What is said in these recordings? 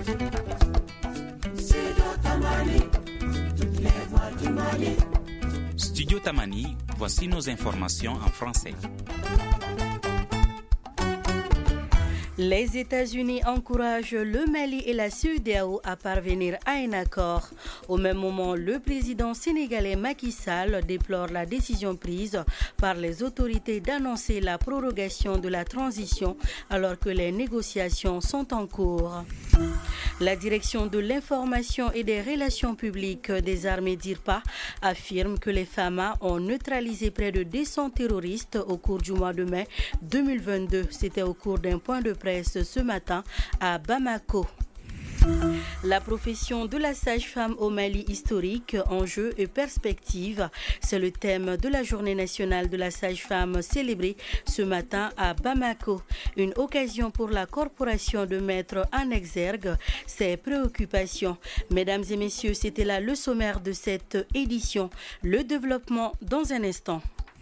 Studio Tamani, voici nos informations en français. Les États-Unis encouragent le Mali et la CEDEAO à parvenir à un accord. Au même moment, le président sénégalais Macky Sall déplore la décision prise par les autorités d'annoncer la prorogation de la transition alors que les négociations sont en cours. La direction de l'information et des relations publiques des armées d'IRPA affirme que les FAMA ont neutralisé près de 200 terroristes au cours du mois de mai 2022. C'était au cours d'un point de presse ce matin à Bamako. La profession de la sage-femme au Mali historique, enjeux et perspectives, c'est le thème de la journée nationale de la sage-femme célébrée ce matin à Bamako. Une occasion pour la corporation de mettre en exergue ses préoccupations. Mesdames et messieurs, c'était là le sommaire de cette édition. Le développement dans un instant.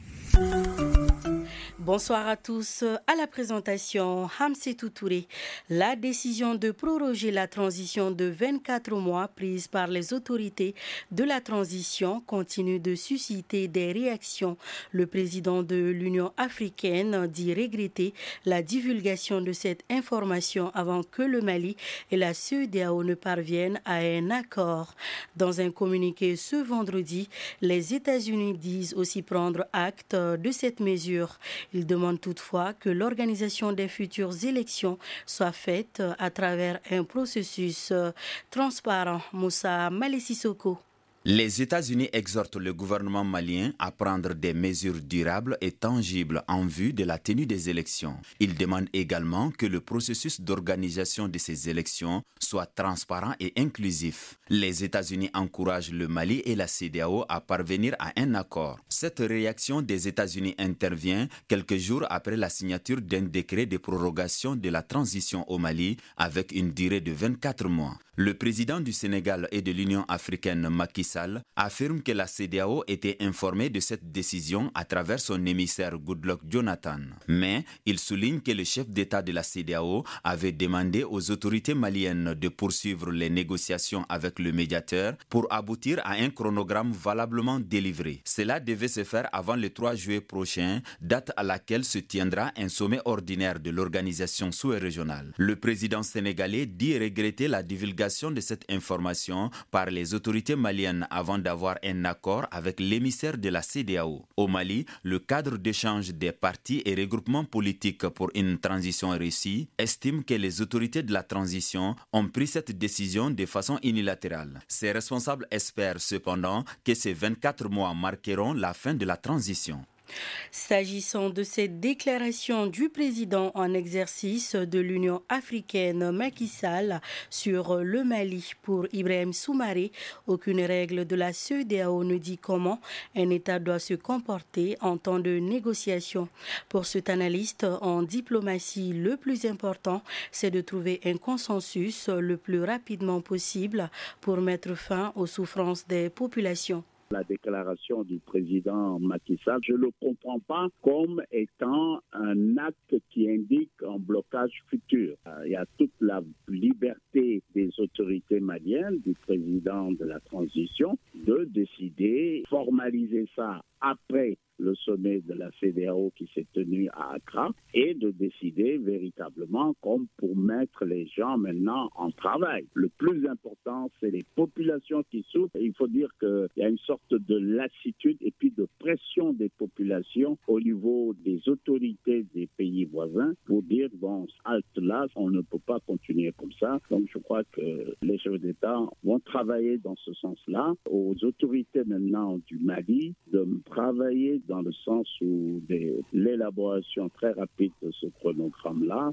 Bonsoir à tous. À la présentation, Hamsetou Touré. La décision de proroger la transition de 24 mois prise par les autorités de la transition continue de susciter des réactions. Le président de l'Union africaine dit regretter la divulgation de cette information avant que le Mali et la CEDEAO ne parviennent à un accord. Dans un communiqué ce vendredi, les États-Unis disent aussi prendre acte de cette mesure. Il demande toutefois que l'organisation des futures élections soit faite à travers un processus transparent. Moussa Malessissoko. Les États-Unis exhortent le gouvernement malien à prendre des mesures durables et tangibles en vue de la tenue des élections. Ils demandent également que le processus d'organisation de ces élections soit transparent et inclusif. Les États-Unis encouragent le Mali et la CEDEAO à parvenir à un accord. Cette réaction des États-Unis intervient quelques jours après la signature d'un décret de prorogation de la transition au Mali avec une durée de 24 mois. Le président du Sénégal et de l'Union africaine, Macky Sall, affirme que la CEDEAO était informée de cette décision à travers son émissaire Goodluck Jonathan. Mais il souligne que le chef d'État de la CEDEAO avait demandé aux autorités maliennes de poursuivre les négociations avec le médiateur pour aboutir à un chronogramme valablement délivré. Cela devait se faire avant le 3 juillet prochain, date à laquelle se tiendra un sommet ordinaire de l'organisation sous-régionale. Le président sénégalais dit regretter la divulgation de cette information par les autorités maliennes avant d'avoir un accord avec l'émissaire de la CEDEAO. Au Mali, le cadre d'échange des partis et regroupements politiques pour une transition réussie estime que les autorités de la transition ont pris cette décision de façon unilatérale. Ces responsables espèrent cependant que ces 24 mois marqueront la fin de la transition. S'agissant de cette déclaration du président en exercice de l'Union africaine Macky Sall sur le Mali pour Ibrahim Soumaré, aucune règle de la CEDEAO ne dit comment un État doit se comporter en temps de négociation. Pour cet analyste en diplomatie, le plus important, c'est de trouver un consensus le plus rapidement possible pour mettre fin aux souffrances des populations. La déclaration du président Macky Sall, je ne le comprends pas comme étant un acte qui indique un blocage futur. Il y a toute la liberté des autorités maliennes, du président de la transition, de décider, formaliser ça après le sommet de la CEDEAO qui s'est tenu à Accra et de décider véritablement comme pour mettre les gens maintenant en travail. Le plus important, c'est les populations qui souffrent. Il faut dire qu'il y a une sorte de lassitude et puis de pression des populations au niveau des autorités des pays voisins pour dire, bon, halte là, on ne peut pas continuer comme ça. Donc je crois que les chefs d'État vont travailler dans ce sens-là. Aux autorités maintenant du Mali de travailler dans le sens où l'élaboration très rapide de ce chronogramme-là.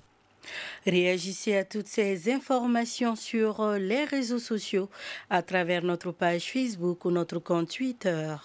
Réagissez à toutes ces informations sur les réseaux sociaux à travers notre page Facebook ou notre compte Twitter.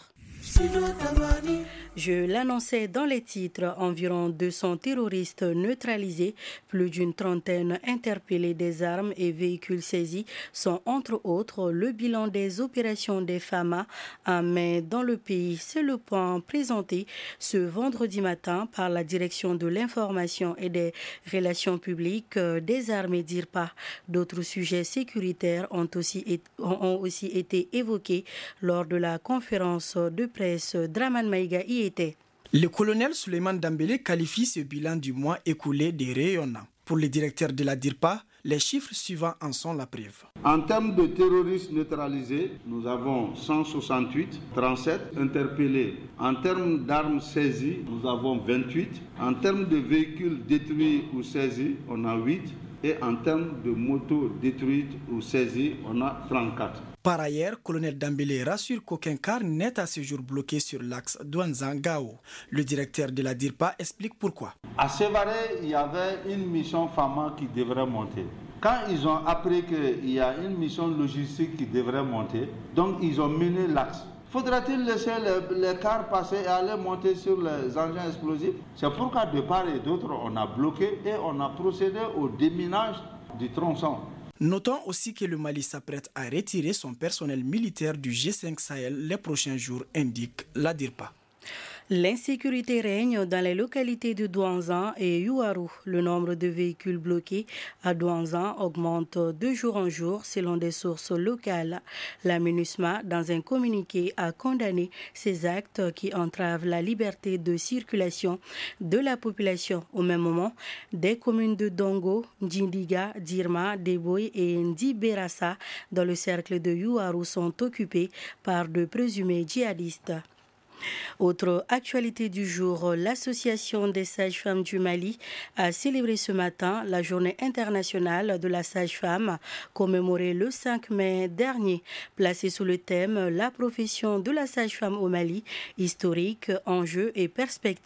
Je l'annonçais dans les titres, environ 200 terroristes neutralisés, plus d'une trentaine interpellés, des armes et véhicules saisis sont entre autres le bilan des opérations des FAMA en mai dans le pays. C'est le point présenté ce vendredi matin par la direction de l'information et des relations publiques des armées d'IRPA. D'autres sujets sécuritaires ont aussi été évoqués lors de la conférence de presse. Draman Maïga y était. Le colonel Souleymane Dambélé qualifie ce bilan du mois écoulé de rayonnant. Pour le directeur de la DIRPA, les chiffres suivants en sont la preuve. En termes de terroristes neutralisés, nous avons 168, 37 interpellés. En termes d'armes saisies, nous avons 28. En termes de véhicules détruits ou saisis, on a 8. Et en termes de motos détruites ou saisies, on a 34. Par ailleurs, colonel Dambélé rassure qu'aucun car n'est à ce jour bloqué sur l'axe Douanzan-Gao. Le directeur de la DIRPA explique pourquoi. À Sévaré, il y avait une mission FAMA qui devrait monter. Quand ils ont appris qu'il y a une mission logistique qui devrait monter, donc ils ont mené l'axe. Faudra-t-il laisser les cars passer et aller monter sur les engins explosifs? C'est pourquoi de part et d'autre, on a bloqué et on a procédé au déminage du tronçon. Notons aussi que le Mali s'apprête à retirer son personnel militaire du G5 Sahel les prochains jours, indique la DIRPA. L'insécurité règne dans les localités de Douanzan et Youarou. Le nombre de véhicules bloqués à Douanzan augmente de jour en jour selon des sources locales. La MINUSMA, dans un communiqué, a condamné ces actes qui entravent la liberté de circulation de la population. Au même moment, des communes de Dongo, Ndjindiga, Dirma, Deboy et Ndiberassa dans le cercle de Youarou sont occupées par de présumés djihadistes. Autre actualité du jour, l'Association des sages-femmes du Mali a célébré ce matin la journée internationale de la sage-femme commémorée le 5 mai dernier, placée sous le thème « La profession de la sage-femme au Mali, historique, enjeux et perspectives ».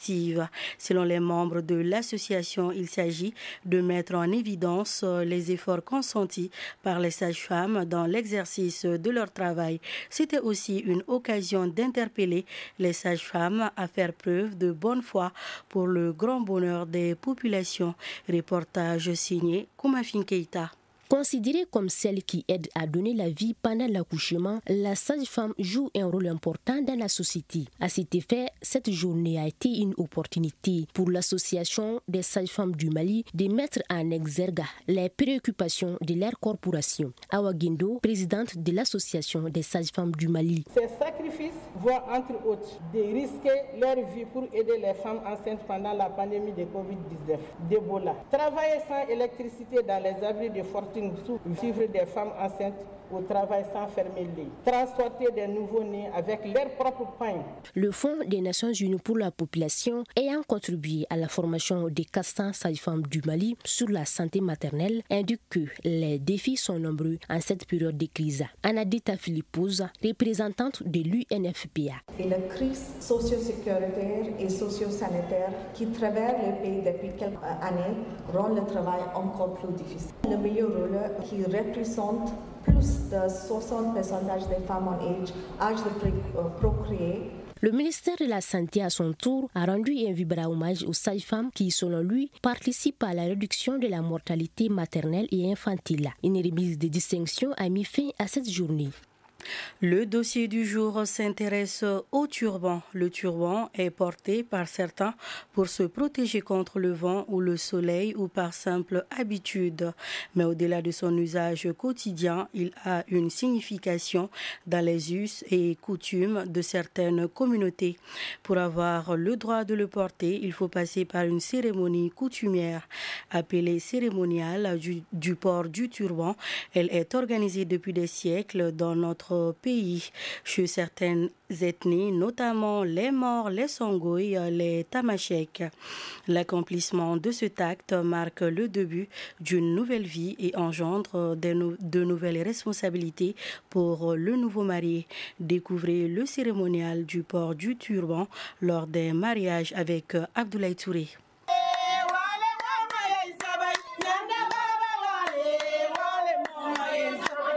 Selon les membres de l'association, il s'agit de mettre en évidence les efforts consentis par les sages-femmes dans l'exercice de leur travail. C'était aussi une occasion d'interpeller les sages-femmes à faire preuve de bonne foi pour le grand bonheur des populations. Reportage signé Koumafin Keita. Considérée comme celle qui aide à donner la vie pendant l'accouchement, la sage-femme joue un rôle important dans la société. À cet effet, cette journée a été une opportunité pour l'Association des sages-femmes du Mali de mettre en exergue les préoccupations de leur corporation. Awa Guindo, présidente de l'Association des sages-femmes du Mali. Ces sacrifices vont entre autres de risquer leur vie pour aider les femmes enceintes pendant la pandémie de Covid-19, d'Ebola. Travailler sans électricité dans les abris de fortune suivre des femmes enceintes au travail sans fermer le lit, transporter des nouveau-nés avec leur propre pain. Le Fonds des Nations Unies pour la population ayant contribué à la formation des 400 sages-femmes du Mali sur la santé maternelle indique que les défis sont nombreux en cette période de crise. Anadita Philippouz, représentante de l'UNFPA. Et la crise socio-sécuritaire et socio-sanitaire qui traverse le pays depuis quelques années rend le travail encore plus difficile. Le milieu rural qui représente plus de 60% des femmes en âge de procréer. Le ministère de la Santé, à son tour, a rendu un vibrant hommage aux sages-femmes qui, selon lui, participent à la réduction de la mortalité maternelle et infantile. Une remise de distinction a mis fin à cette journée. Le dossier du jour s'intéresse au turban. Le turban est porté par certains pour se protéger contre le vent ou le soleil ou par simple habitude. Mais au-delà de son usage quotidien, il a une signification dans les us et coutumes de certaines communautés. Pour avoir le droit de le porter, il faut passer par une cérémonie coutumière appelée cérémoniale du port du turban. Elle est organisée depuis des siècles dans notre pays, chez certaines ethnies, notamment les Maures, les Songhai, les Tamasheks. L'accomplissement de cet acte marque le début d'une nouvelle vie et engendre de nouvelles responsabilités pour le nouveau marié. Découvrez le cérémonial du port du turban lors des mariages avec Abdoulaye Touré.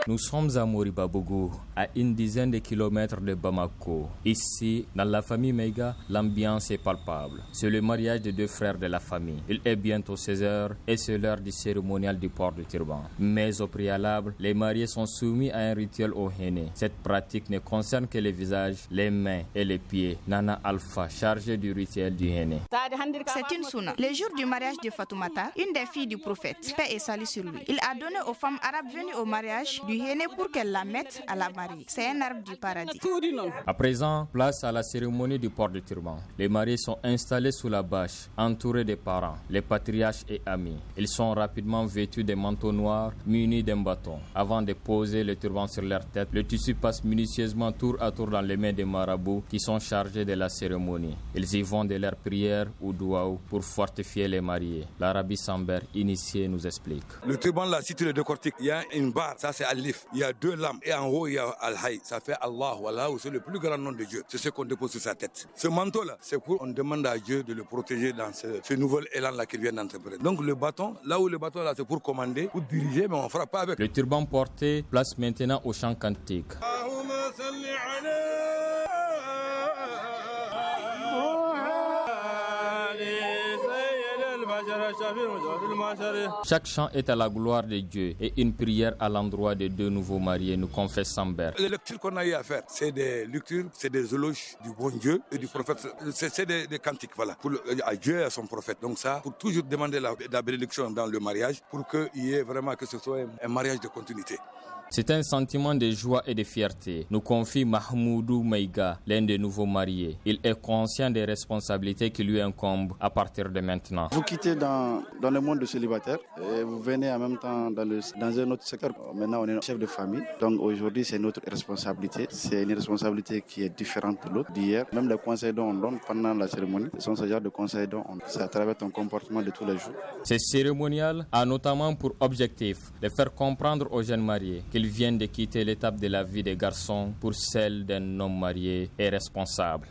Nous sommes à Moribabougou, à une dizaine de kilomètres de Bamako. Ici, dans la famille Meiga, l'ambiance est palpable. C'est le mariage de deux frères de la famille. Il est bientôt 16h et c'est l'heure du cérémonial du port du turban. Mais au préalable, les mariés sont soumis à un rituel au henné. Cette pratique ne concerne que les visages, les mains et les pieds. Nana Alpha, chargée du rituel du henné. C'est une sunna. Le jour du mariage de Fatoumata, une des filles du prophète, paix et salut sur lui, il a donné aux femmes arabes venues au mariage du henné pour qu'elles la mettent à la mariée. C'est un arbre du paradis. À présent, place à la cérémonie du port du turban. Les mariés sont installés sous la bâche, entourés des parents, les patriarches et amis. Ils sont rapidement vêtus de manteaux noirs, munis d'un bâton. Avant de poser le turban sur leur tête, le tissu passe minutieusement tour à tour dans les mains des marabouts qui sont chargés de la cérémonie. Ils y vont de leurs prières ou douaou pour fortifier les mariés. L'Arabie Samber, initié, nous explique. Le turban là, si tu le décortiques, il y a une barre, ça c'est Alif. Il y a deux lames et en haut il y a Al-Hay. Ça fait Allah. Allah, c'est le plus grand nom de Dieu. C'est ce qu'on dépose sur sa tête. Ce manteau là, c'est pour on demande à Dieu de le protéger dans ce nouvel élan là qu'il vient d'entreprendre. Donc le bâton, là où le bâton là, c'est pour commander, pour diriger, mais on ne frappe pas avec. Le turban porté place maintenant au chant cantique. Chaque chant est à la gloire de Dieu et une prière à l'endroit des deux nouveaux mariés, nous confesse Samber. Les lectures qu'on a eu à faire, c'est des lectures, c'est des éloges du bon Dieu et du prophète. C'est des cantiques, voilà, pour à Dieu et à son prophète. Donc ça, pour toujours demander la bénédiction dans le mariage, pour qu'il y ait vraiment que ce soit un mariage de continuité. C'est un sentiment de joie et de fierté, nous confie Mahmoudou Meiga, l'un des nouveaux mariés. Il est conscient des responsabilités qui lui incombent à partir de maintenant. Vous quittez dans le monde de célibataire et vous venez en même temps dans un autre secteur. Maintenant, on est chef de famille. Donc aujourd'hui, c'est notre responsabilité. C'est une responsabilité qui est différente de l'autre d'hier. Même les conseils dont on donne pendant la cérémonie, ce sont ce genre de conseils dont on donne. C'est à travers ton comportement de tous les jours. Ce cérémonial a notamment pour objectif de faire comprendre aux jeunes mariés qu'ils viennent de quitter l'étape de la vie des garçons pour celle d'un homme marié et responsable.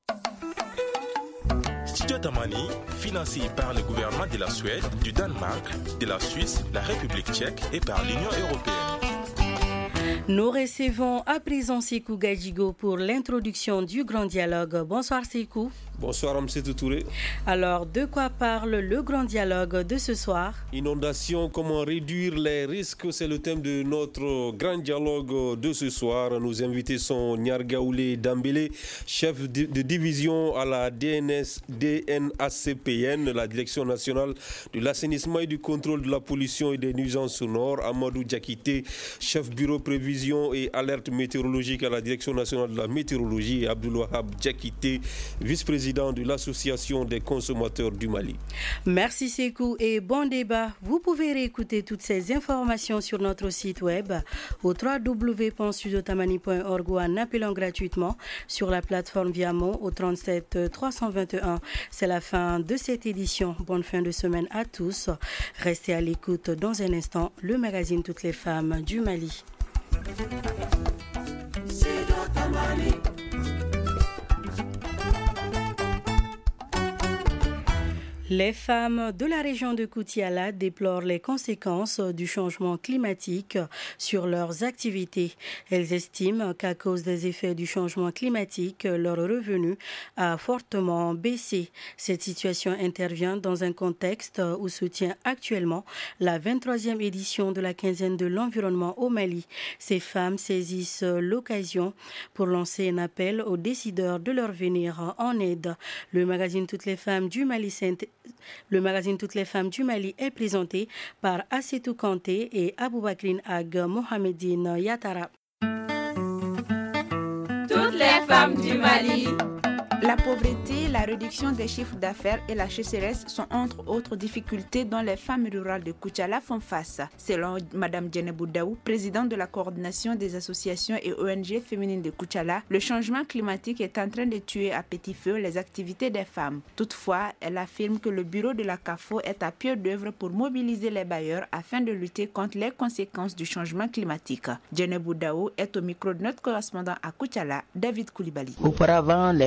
Studio Tamani, financé par le gouvernement de la Suède, du Danemark, de la Suisse, la République tchèque et par l'Union européenne. Nous recevons à présent Sekou Gadjigo pour l'introduction du grand dialogue. Bonsoir Sekou. Bonsoir Amsetou Touré. Alors, de quoi parle le grand dialogue de ce soir? Inondation, comment réduire les risques, c'est le thème de notre grand dialogue de ce soir. Nos invités sont Nyargaoulé Dambélé, chef de division à la DNACPN, la Direction nationale de l'assainissement et du contrôle de la pollution et des nuisances sonores. Amadou Diakité, chef bureau prévision et alerte météorologique à la Direction nationale de la météorologie. Et Abdoulouahab Diakité, vice-président de l'Association des consommateurs du Mali. Merci Sekou et bon débat. Vous pouvez réécouter toutes ces informations sur notre site web au www.studiotamani.org ou en appelant gratuitement sur la plateforme Viamo au 37 321. C'est la fin de cette édition. Bonne fin de semaine à tous. Restez à l'écoute dans un instant, le magazine Toutes les femmes du Mali. Les femmes de la région de Koutiala déplorent les conséquences du changement climatique sur leurs activités. Elles estiment qu'à cause des effets du changement climatique, leur revenu a fortement baissé. Cette situation intervient dans un contexte où se tient actuellement la 23e édition de la quinzaine de l'environnement au Mali. Ces femmes saisissent l'occasion pour lancer un appel aux décideurs de leur venir en aide. Le magazine Toutes les femmes du Mali est présenté par Assetou Kanté et Aboubakrine Ag Mohamedine Yatara. Toutes les femmes du Mali. La pauvreté, la réduction des chiffres d'affaires et la sécheresse sont entre autres difficultés dont les femmes rurales de Koutiala font face. Selon Mme Djenebou Daou, présidente de la coordination des associations et ONG féminines de Koutiala, le changement climatique est en train de tuer à petit feu les activités des femmes. Toutefois, elle affirme que le bureau de la CAFO est à pied d'œuvre pour mobiliser les bailleurs afin de lutter contre les conséquences du changement climatique. Djenebou Daou est au micro de notre correspondant à Koutiala, David Koulibaly. Auparavant, les femmes vivaient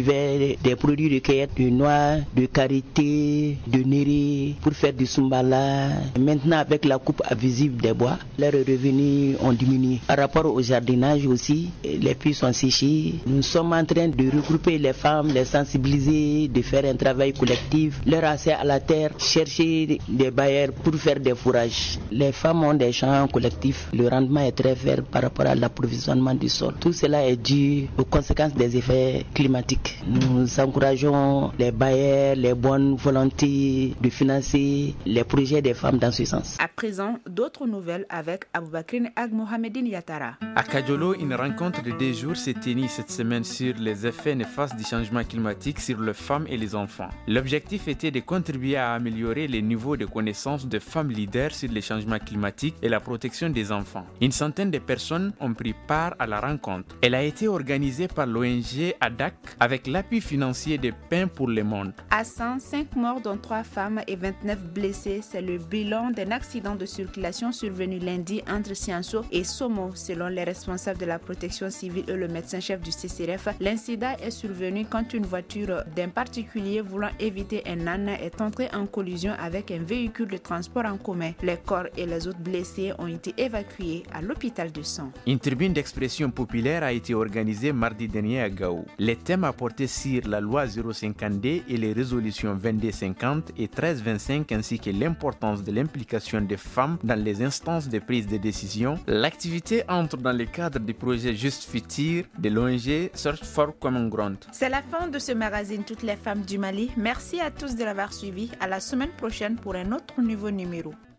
distribuaient des produits de cueillette de noix, de karité, de néré pour faire du sumbala. Maintenant, avec la coupe abusive des bois, leurs revenus ont diminué. Par rapport au jardinage aussi, les puits sont séchés. Nous sommes en train de regrouper les femmes, les sensibiliser, de faire un travail collectif, leur accès à la terre, chercher des bailleurs pour faire des fourrages. Les femmes ont des champs collectifs. Le rendement est très faible par rapport à l'approvisionnement du sol. Tout cela est dû aux conséquences des effets climatiques. Nous encourageons les bailleurs, les bonnes volontés de financer les projets des femmes dans ce sens. À présent, d'autres nouvelles avec Aboubakrine Ag Mohamedine Yatara. À Kajolo, une rencontre de 2 jours s'est tenue cette semaine sur les effets néfastes du changement climatique sur les femmes et les enfants. L'objectif était de contribuer à améliorer les niveaux de connaissances de femmes leaders sur les changements climatiques et la protection des enfants. Une centaine de personnes ont pris part à la rencontre. Elle a été organisée par l'ONG ADAC avec l'appui financier de Pain pour le Monde. À 105 morts dont 3 femmes et 29 blessés, c'est le bilan d'un accident de circulation survenu lundi entre Sianso et Somo. Selon les responsables de la protection civile et le médecin-chef du CCRF, l'incident est survenu quand une voiture d'un particulier voulant éviter un âne est entrée en collision avec un véhicule de transport en commun. Les corps et les autres blessés ont été évacués à l'hôpital de Son. Une tribune d'expression populaire a été organisée mardi dernier à Gao. Les thèmes apportés sur la loi 050D et les résolutions 2250 et 1325 ainsi que l'importance de l'implication des femmes dans les instances de prise de décision. L'activité entre dans le cadre du projet Juste Futur de l'ONG Search for Common Ground. C'est la fin de ce magazine Toutes les femmes du Mali. Merci à tous de l'avoir suivi. À la semaine prochaine pour un autre nouveau numéro.